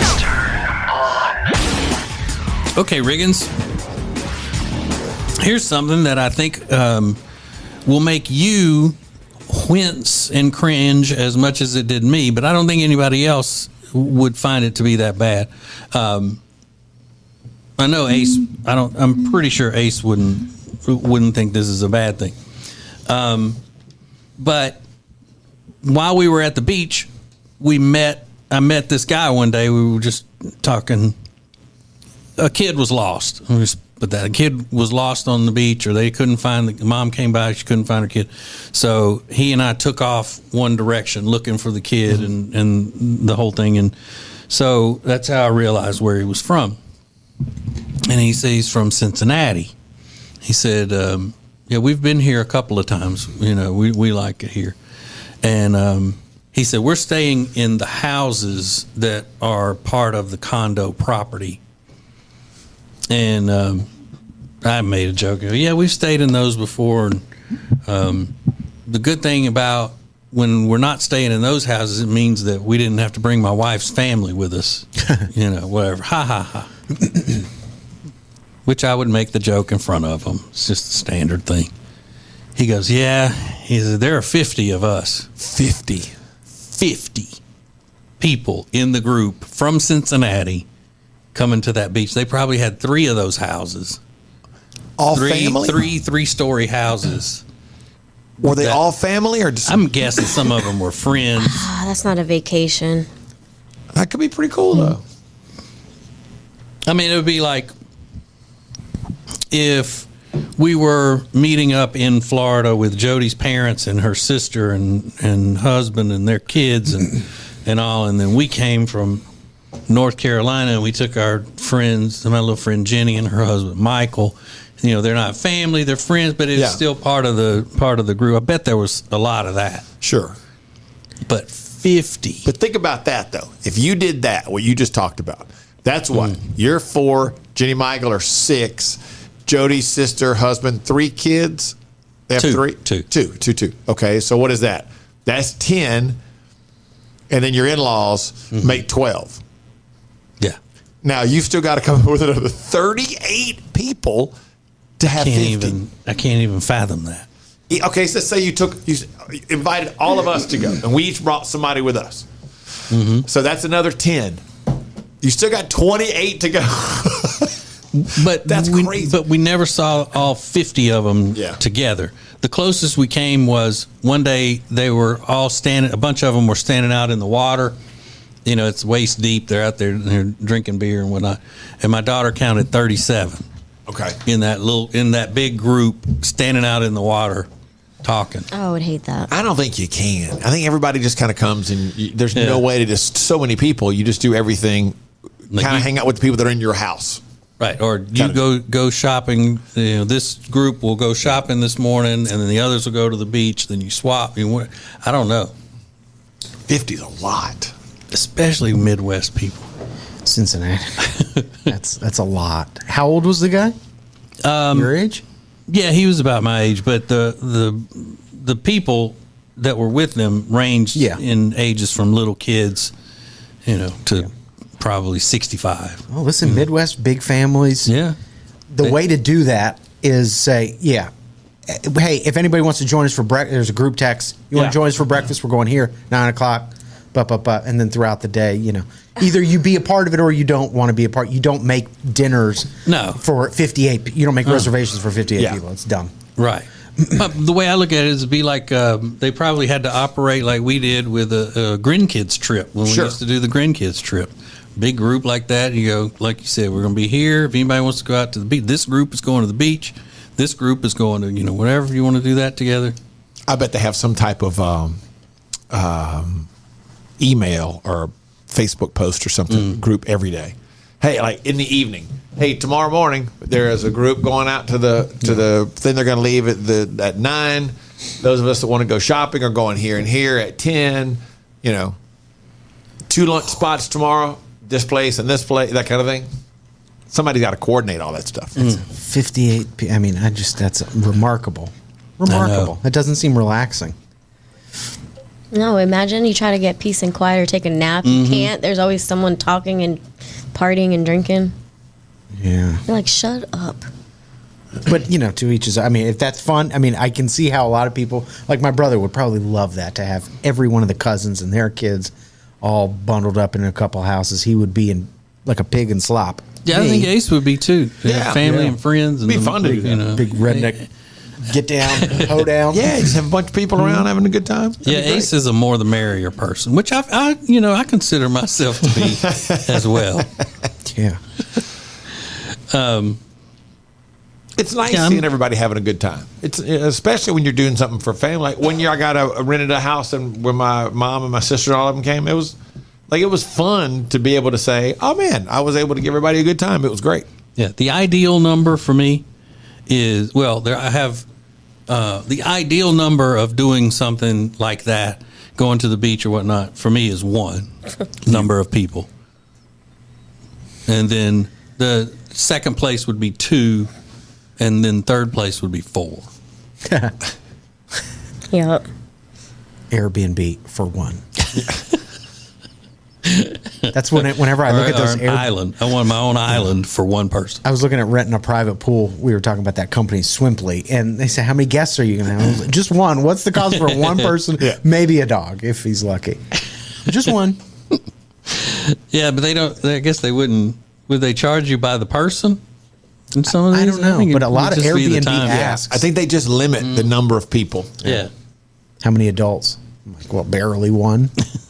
Okay, Riggins. Here's something that I think um, will make you wince and cringe as much as it did me, but I don't think anybody else would find it to be that bad. Um, I know Ace. I don't. I'm pretty sure Ace wouldn't wouldn't think this is a bad thing. Um, but while we were at the beach, we met. I met this guy one day. We were just talking. A kid was lost. But that kid was lost on the beach, or they couldn't find the mom came by, she couldn't find her kid. So he and I took off one direction looking for the kid and, and the whole thing. And so that's how I realized where he was from. And he said he's from Cincinnati. He said, um, yeah, we've been here a couple of times. You know, we, we like it here. And um, he said, we're staying in the houses that are part of the condo property. And um, I made a joke. Yeah, we've stayed in those before. And um, the good thing about when we're not staying in those houses, it means that we didn't have to bring my wife's family with us. You know, whatever. Ha, ha, ha. Which I would make the joke in front of him. It's just a standard thing. He goes, yeah. He said, there are fifty of us. fifty. fifty people in the group from Cincinnati coming to that beach. They probably had three of those houses. All three, family? Three three-story houses. Were they That- all family, or just I'm guessing some of them were friends. Ah, that's not a vacation. that could be pretty cool though? I mean, it would be like if we were meeting up in Florida with Jody's parents and her sister and, and husband and their kids and, and all, and then we came from North Carolina, and we took our friends, my little friend Jenny and her husband Michael. You know, they're not family, they're friends, but it's Yeah. still part of the part of the group. I bet there was a lot of that. Sure. But fifty. But think about that, though. If you did that, what you just talked about, that's what? Mm. You're four, Jenny Michael are six, Jody's sister, husband, three kids. They have two, three? Two. Two, two, two. Okay, so what is that? That's ten, and then your in-laws mm-hmm. make twelve. Yeah. Now, you've still got to come up with another thirty-eight people to have I can't fifty. Even, I can't even fathom that. Okay, so let's say you took, you invited all of us to go, and we each brought somebody with us. Mm-hmm. So that's another ten. You still got twenty-eight to go. But that's we, crazy. But we never saw all fifty of them yeah. together. The closest we came was one day they were all standing, a bunch of them were standing out in the water. You know, it's waist deep. They're out there they're drinking beer and whatnot. And my daughter counted thirty-seven. Okay. In that little, in that big group, standing out in the water, talking. Oh, I would hate that. I don't think you can. I think everybody just kind of comes and you, there's Yeah. no way to just so many people. You just do everything. Like kind of you- hang out with the people that are in your house. Right, or you Kinda. go go shopping. You know, this group will go shopping this morning, and then the others will go to the beach. Then you swap. You want, I don't know. Fifty's a lot, especially Midwest people. Cincinnati. that's that's a lot. How old was the guy? Um, Your age? Yeah, he was about my age, but the the the people that were with them ranged Yeah. in ages from little kids, you know, to yeah. probably sixty-five. Oh, listen, mm-hmm. Midwest, big families. Yeah. The they, way to do that is say, yeah, hey, if anybody wants to join us for breakfast, there's a group text. You want Yeah. to join us for breakfast? We're going here, nine o'clock, but, but, but, and then throughout the day, you know, either you be a part of it or you don't want to be a part. You don't make dinners No. for fifty-eight. You don't make Uh. reservations for fifty-eight Yeah. people. It's dumb. Right. But the way I look at it is, it'd be like um, they probably had to operate like we did with a, a Grandkids trip when Sure. we used to do the Grandkids trip. Big group like that, you go, like you said, we're going to be here. If anybody wants to go out to the beach, this group is going to the beach. This group is going to, you know, whatever you want to do that together. I bet they have some type of um, um, email or Facebook post or something Mm. group every day. Hey, like in the evening. Hey, tomorrow morning there is a group going out to the to the thing. They're going to leave at the at nine. Those of us that want to go shopping are going here and here at ten. You know, two lunch spots tomorrow. This place and this place, that kind of thing. Somebody's got to coordinate all that stuff. Mm. fifty-eight. P- I mean, I just that's remarkable. Remarkable. It doesn't seem relaxing. No, imagine you try to get peace and quiet or take a nap. Mm-hmm. You can't. There's always someone talking and partying and drinking. Yeah. You're like, shut up. But, you know, to each his. I mean, if that's fun, I mean, I can see how a lot of people, like my brother, would probably love that, to have every one of the cousins and their kids all bundled up in a couple houses. He would be in like a pig in slop. Yeah, Me, I think Ace would be too. Yeah, family yeah. and friends. And Be fun to do you know. big redneck get down, hoe down. Yeah, just have a bunch of people around having a good time. That'd Yeah, be great. Ace is a more the merrier person, which I, I, you know, I consider myself to be as well. Yeah. Um, It's nice Yeah, I'm- seeing everybody having a good time. It's especially when you're doing something for family. Like one year, I got a, a rented a house, and when my mom and my sister and all of them came, it was like it was fun to be able to say, "Oh man, I was able to give everybody a good time." It was great. Yeah, the ideal number for me is, well, there I have uh, the ideal number of doing something like that, going to the beach or whatnot, for me is one number of people. And then the second place would be two, and then third place would be four. Yep. Airbnb for one. That's when it, whenever I look Or- at those or an Air- island. I want my own island for one person. I was looking at renting a private pool. We were talking about that company, Swimply, and they said, "How many guests are you going to have?" I was like, just one. What's the cost for one person? Yeah. Maybe a dog if he's lucky. Just one. Yeah, but they don't. I guess they wouldn't. Would they charge you by the person? In some of I these? don't know, think it but a would lot of just be the Airbnb time. asks. I think they just limit the number of people. Yeah. How many adults? I'm like, well, barely one.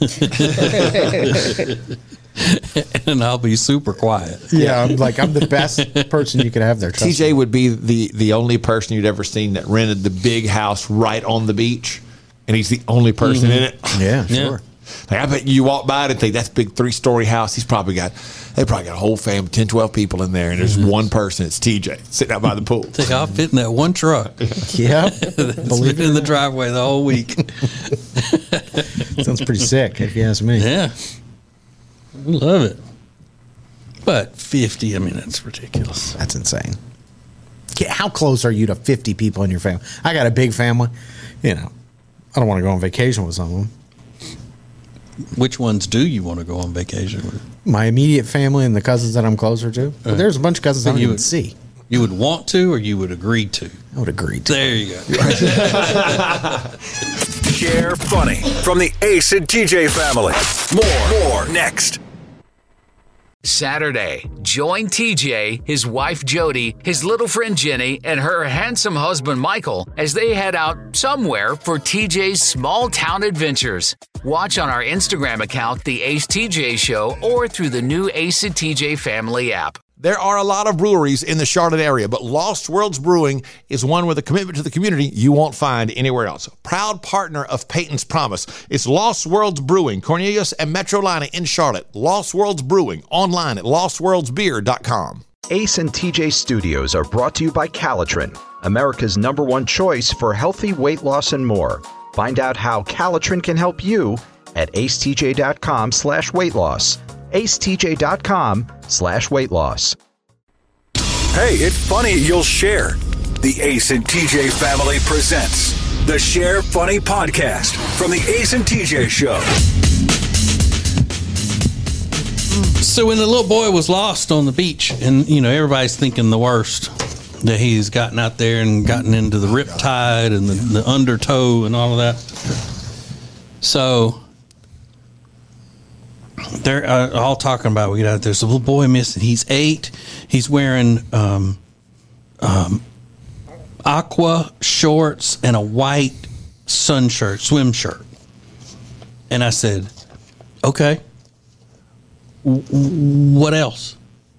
And I'll be super quiet. Yeah, I'm like, I'm the best person you could have there. T J would be the the only person you'd ever seen that rented the big house right on the beach, and he's the only person in it. Yeah, Yeah. sure. Like, I bet you walk by it and think that's a big three-story house. He's probably got, they probably got a whole family, ten, twelve people in there, and there's mm-hmm. one person. It's T J sitting out by the pool. They all fit in that one truck. Yeah, believe it in the driveway the whole week. Sounds pretty sick, if you ask me. Yeah, I love it. But fifty, I mean, that's ridiculous. That's insane. How close are you to fifty people in your family? I got a big family. You know, I don't want to go on vacation with some of them. Which ones do you want to go on vacation with? My immediate family and the cousins that I'm closer to. But uh, there's a bunch of cousins I don't even would, see. You would want to, or you would agree to? I would agree to. There you go. Share funny from the Ace and T J family. More, more next. Saturday, join T J, his wife Jody, his little friend Jenny, and her handsome husband Michael as they head out somewhere for T J's small town adventures. Watch on our Instagram account, The Ace T J Show, or through the new Ace and T J Family app. There are a lot of breweries in the Charlotte area, but Lost Worlds Brewing is one with a commitment to the community you won't find anywhere else. Proud partner of Peyton's Promise. It's Lost Worlds Brewing, Cornelius and Metrolina in Charlotte. Lost Worlds Brewing, online at lost worlds beer dot com. Ace and T J Studios are brought to you by Calitrin, America's number one choice for healthy weight loss and more. Find out how Calitrin can help you at acetj.com slash weight loss. acetj.com slash weight loss. Hey, it's funny you'll share. The Ace and T J family presents the Share Funny Podcast from the Ace and T J Show. So when the little boy was lost on the beach, and, you know, everybody's thinking the worst, that he's gotten out there and gotten into the riptide and the, the undertow and all of that. So they're uh, all talking about, we get out there, there's a little boy missing. He's eight. He's wearing um, um, aqua shorts and a white sun shirt, swim shirt. And I said, okay, w- what else?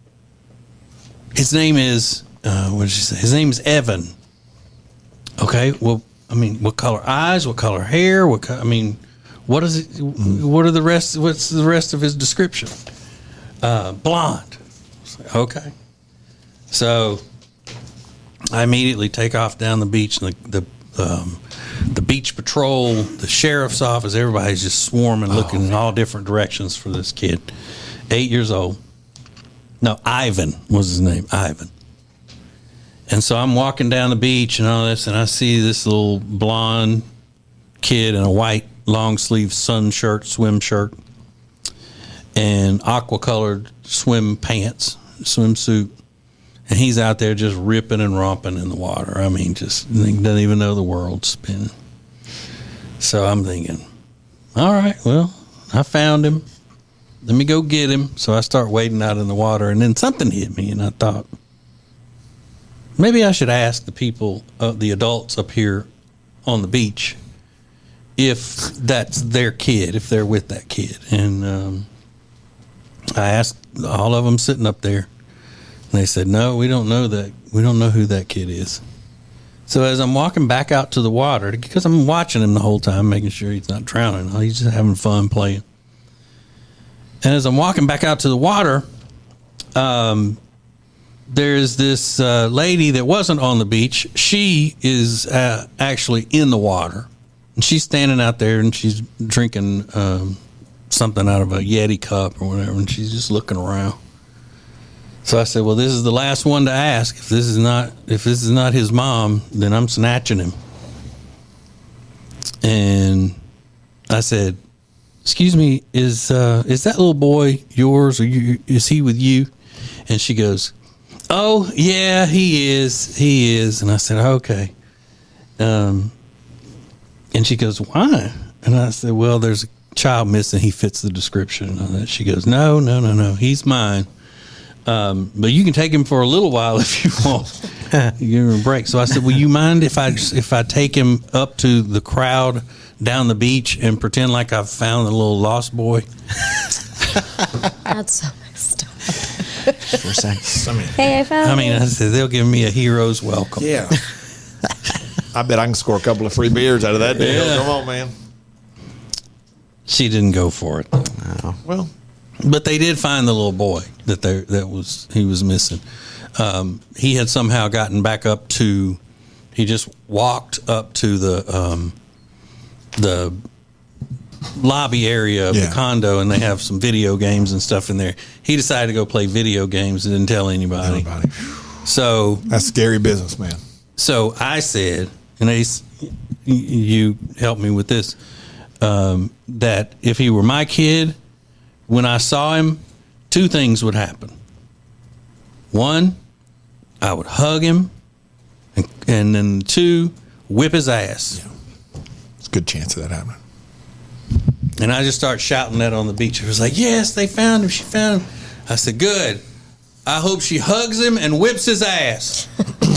His name is, uh, what did she say? His name is Evan. Okay, well, I mean, what color eyes? What color hair? What co- I mean, what is it? What are the rest? What's the rest of his description? Uh, blonde. Okay. So I immediately take off down the beach, and the the, um, the beach patrol, the sheriff's office, everybody's just swarming, looking oh, in all different directions for this kid, eight years old. No, Ivan was his name, Ivan. And so I'm walking down the beach and all this, and I see this little blonde kid in a white long sleeve sun shirt, swim shirt, and aqua colored swim pants, swimsuit. And he's out there just ripping and romping in the water. I mean, just doesn't even know the world's spinning. So I'm thinking, all right, well, I found him. Let me go get him. So I start wading out in the water, and then something hit me, and I thought, maybe I should ask the people, uh, the adults up here on the beach, if that's their kid, if they're with that kid. And um, I asked all of them sitting up there, and they said, no, we don't know that. We don't know who that kid is. So as I'm walking back out to the water, because I'm watching him the whole time, making sure he's not drowning, he's just having fun playing. And as I'm walking back out to the water, um, there's this uh, lady that wasn't on the beach. She is uh, actually in the water. And she's standing out there, and she's drinking um, something out of a Yeti cup or whatever, and she's just looking around. So I said, well, this is the last one to ask. If this is not if this is not his mom, then I'm snatching him. And I said, excuse me, is uh, is that little boy yours, or you, is he with you? And she goes, oh, yeah, he is. He is. And I said, okay. Um, and she goes, why? And I said, well, there's a child missing. He fits the description. And she goes, no, no, no, no. He's mine. Um, but you can take him for a little while if you want. You give him a break. So I said, will you mind if I if I take him up to the crowd down the beach and pretend like I've found the little lost boy? That's so messed up. For a second. I mean, hey, I found I mean, I said, they'll give me a hero's welcome. Yeah. I bet I can score a couple of free beers out of that deal. Yeah. Come on, man. She didn't go for it. No. Well, but they did find the little boy that they that was he was missing. Um, he had somehow gotten back up to. He just walked up to the um, the lobby area of Yeah. the condo, and they have some video games and stuff in there. He decided to go play video games and didn't tell anybody. Everybody. So That's scary business, man. So I said, and Ace, you helped me with this, um, that if he were my kid, when I saw him, two things would happen. One, I would hug him, and, and then two, whip his ass. Yeah. It's a good chance of that happening. And I just start shouting that on the beach. It was like, yes, they found him. She found him. I said, good. I hope she hugs him and whips his ass.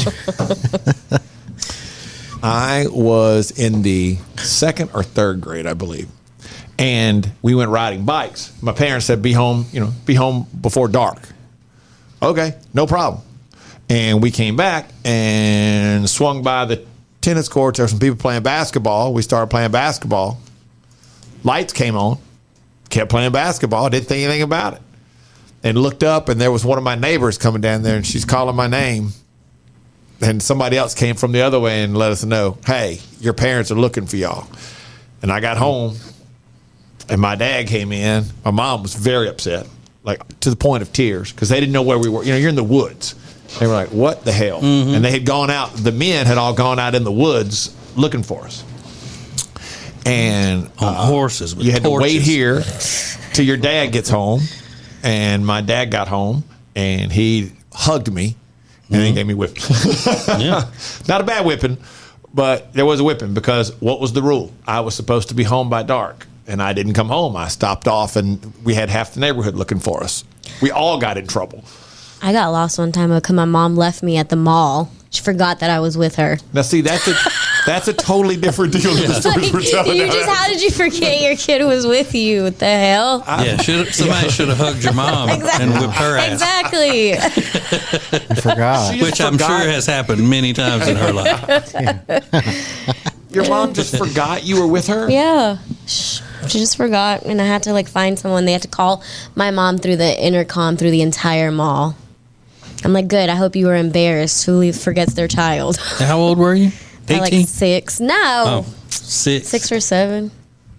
I was in the second or third grade, I believe, and we went riding bikes. My parents said, "Be home, you know, be home before dark." Okay, no problem. And we came back and swung by the tennis courts. There were some people playing basketball. We started playing basketball. Lights came on. Kept playing basketball. Didn't think anything about it. And looked up, and there was one of my neighbors coming down there, and she's calling my name. And somebody else came from the other way and let us know, hey, your parents are looking for y'all. And I got home, and my dad came in. My mom was very upset, like to the point of tears, because they didn't know where we were. You know, you're in the woods. They were like, what the hell? Mm-hmm. And they had gone out, the men had all gone out in the woods looking for us. And on uh, horses with you had torches. to wait here till your dad gets home. And my dad got home, and he hugged me, and mm-hmm. then gave me a whipping. Yeah. Not a bad whipping, but there was a whipping, because what was the rule? I was supposed to be home by dark, and I didn't come home. I stopped off, and we had half the neighborhood looking for us. We all got in trouble. I got lost one time because my mom left me at the mall. She forgot that I was with her. Now, see, that's a that's a totally different deal than the stories we're telling you now. just, how did you forget your kid was with you? What the hell? Yeah, should, somebody yeah. should have hugged your mom exactly. and whipped her ass. Exactly. I forgot. Which forgot. I'm sure has happened many times in her life. Your mom just forgot you were with her? Yeah. She just forgot, and I had to like find someone. They had to call my mom through the intercom through the entire mall. I'm like, good. I hope you were embarrassed. Who forgets their child? How old were you? eighteen? Like six. No. Oh, six. Six or seven.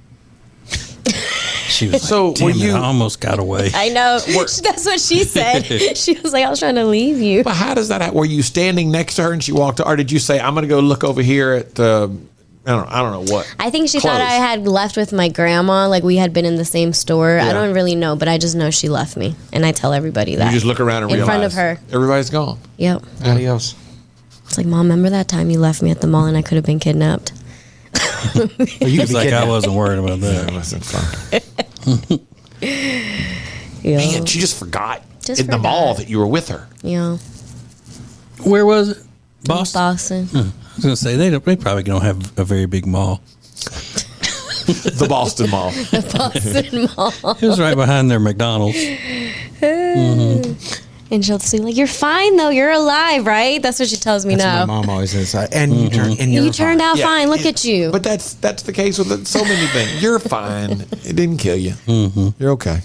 She was so like, damn were it, you, I almost got away. I know. That's what she said. She was like, I was trying to leave you. But how does that happen? Were you standing next to her and she walked, or did you say, I'm going to go look over here at the... Uh, I don't, I don't know what. I think she Clothes. thought I had left with my grandma. Like we had been in the same store. Yeah. I don't really know, but I just know she left me, and I tell everybody that. You just look around and in realize front of her. Everybody's gone. Yep. Adios. It's like, Mom, remember that time you left me at the mall and I could have been kidnapped? Well, you it's like kidnapped. I wasn't worried about that. Yeah, wasn't fun. Yeah. Man, she just forgot just in forgot. the mall that you were with her. Yeah. Where was it? Boston. Boston. Hmm. I was going to say they don't, they probably don't have a very big mall. The Boston Mall. The Boston Mall. It was right behind their McDonald's. Mm-hmm. And she'll say, like, you're fine, though. You're alive, right? That's what she tells me that's now. What my mom always says. Uh, and Mm-hmm. you, turn, and you you're turned fine. out Yeah, fine. Look it, at you. But that's that's the case with so many things. You're fine. It didn't kill you. Mm-hmm. You're okay.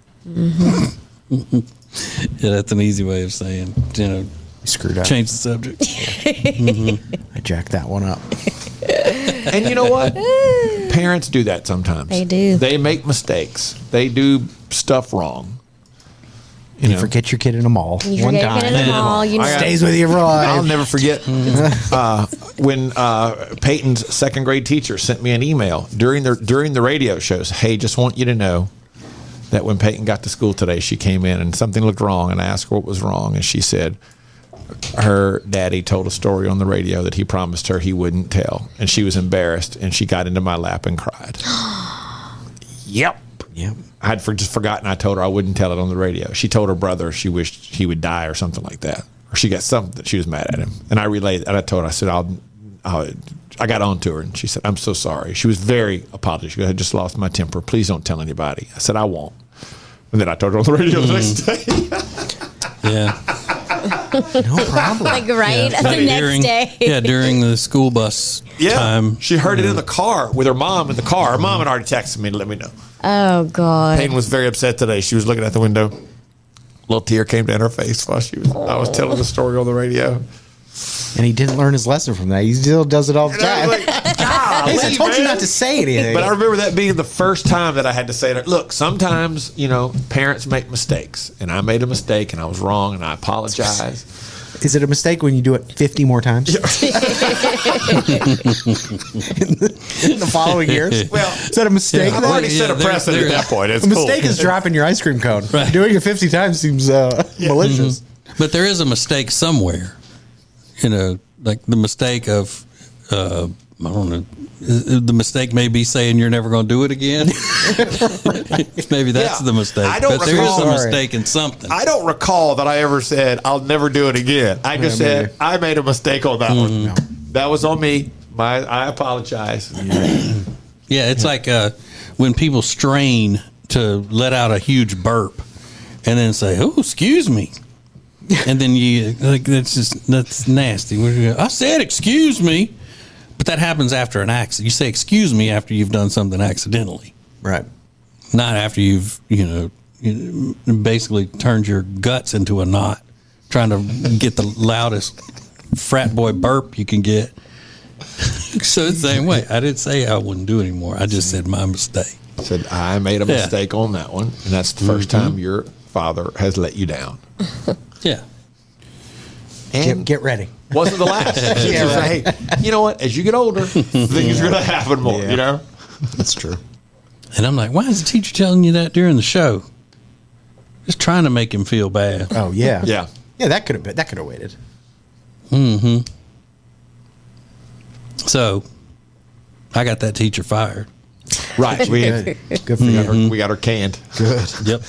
Mm-hmm. Yeah, that's an easy way of saying, you know, screwed up. Change the subject. Mm-hmm. I jacked that one up. And you know what? Parents do that sometimes. They do. They make mistakes. They do stuff wrong. You, You know. forget your kid in a mall. You one forget time. your kid in the mall. You know. Stays with you for life. I'll never forget uh, when uh, Peyton's second grade teacher sent me an email during the during the radio shows. Hey, just want you to know that when Peyton got to school today, she came in and something looked wrong, and I asked her what was wrong, and she said her daddy told a story on the radio that he promised her he wouldn't tell, and she was embarrassed, and she got into my lap and cried. Yep. Yep. I had for, just forgotten I told her I wouldn't tell it on the radio. She told her brother she wished he would die or something like that. Or she got something that she was mad at him. And I relayed, and I told her, I said, I'll, I'll I got on to her, and she said, I'm so sorry. She was very apologetic. She goes, I just lost my temper. Please don't tell anybody. I said, I won't. And then I told her on the radio mm. the next day. Yeah. No problem. Like right Yeah. the Like next during, day. Yeah, during the school bus Yeah, time. she heard it in the car with her mom in the car. Her mom had already texted me to let me know. Oh God. Peyton was very upset today. She was looking out the window. A little tear came down her face while she was. I was telling the story on the radio. And he didn't learn his lesson from that. He still does it all the And I time. was like, "Golly, I told you man." not to say anything. But I remember that being the first time that I had to say that. Look, sometimes, you know, parents make mistakes. And I made a mistake and I was wrong and I apologize. Is it a mistake when you do it fifty more times? in, the, in the following years? Well, is that a mistake? I've then? already set a there- precedent there- at that point. It's a cool. mistake is dropping your ice cream cone. Right. Doing it fifty times seems uh, malicious. But there is a mistake somewhere. You know, like the mistake of, uh, I don't know, the mistake may be saying you're never going to do it again. Maybe that's Yeah. the mistake. I don't but there is recall- a mistake in something. I don't recall that I ever said, I'll never do it again. I just Yeah, said, maybe. I made a mistake on that Mm-hmm. one. That was on me. My, I apologize. Yeah, it's like uh, when people strain to let out a huge burp and then say, "Oh, excuse me," and then you like that's just that's nasty. What do you- I said, "Excuse me," but that happens after an accident. You say, "Excuse me" after you've done something accidentally, Right. not after you've you know you basically turned your guts into a knot trying to get the loudest frat boy burp you can get. So it's the same way. I didn't say I wouldn't do it anymore. I just said my mistake. I said, I made a Yeah. mistake on that one. And that's the 1st time your father has let you down. Yeah. And Get, get ready. wasn't the last. She Yeah, just right. said, hey, you know what? As you get older, things are going to happen more, Yeah. you know? That's true. And I'm like, why is the teacher telling you that during the show? Just trying to make him feel bad. Oh yeah. Yeah. Yeah, that could have been. That could have waited. So I got that teacher fired. Right. We, Good. Good for we, got you. her, we got her canned. Good. Yep.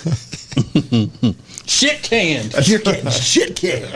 Shit canned. You're getting shit kicked.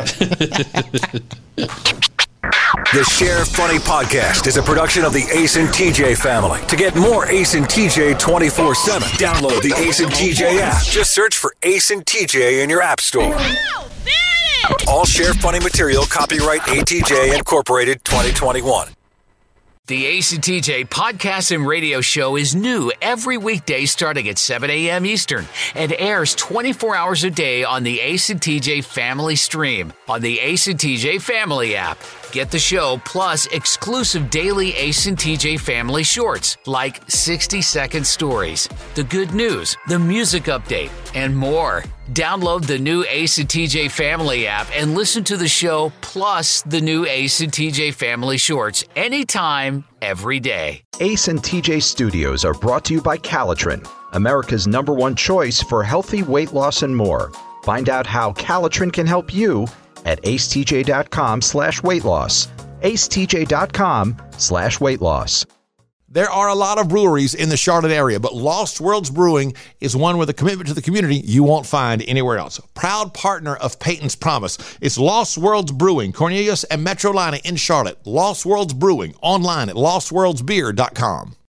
The Share Funny Podcast is a production of the Ace and T J family. To get more Ace and T J twenty-four seven, download the Ace and T J app. Just search for Ace and T J in your app store. All Share Funny material copyright A T J Incorporated twenty twenty-one. The Ace and T J podcast and radio show is new every weekday starting at seven a.m. Eastern and airs twenty-four hours a day on the Ace and T J Family Stream on the Ace and T J Family app. Get the show plus exclusive daily Ace and T J Family shorts like sixty second stories, the good news, the music update, and more. Download the new Ace and T J Family app and listen to the show plus the new Ace and T J Family shorts anytime, every day. Ace and T J Studios are brought to you by Calitrin, America's number one choice for healthy weight loss and more. Find out how Calitrin can help you at acetj.com slash weight loss. acetj.com slash weight loss. There are a lot of breweries in the Charlotte area, but Lost Worlds Brewing is one with a commitment to the community you won't find anywhere else. Proud partner of Peyton's Promise. It's Lost Worlds Brewing, Cornelius and Metrolina in Charlotte. Lost Worlds Brewing, online at lost worlds beer dot com.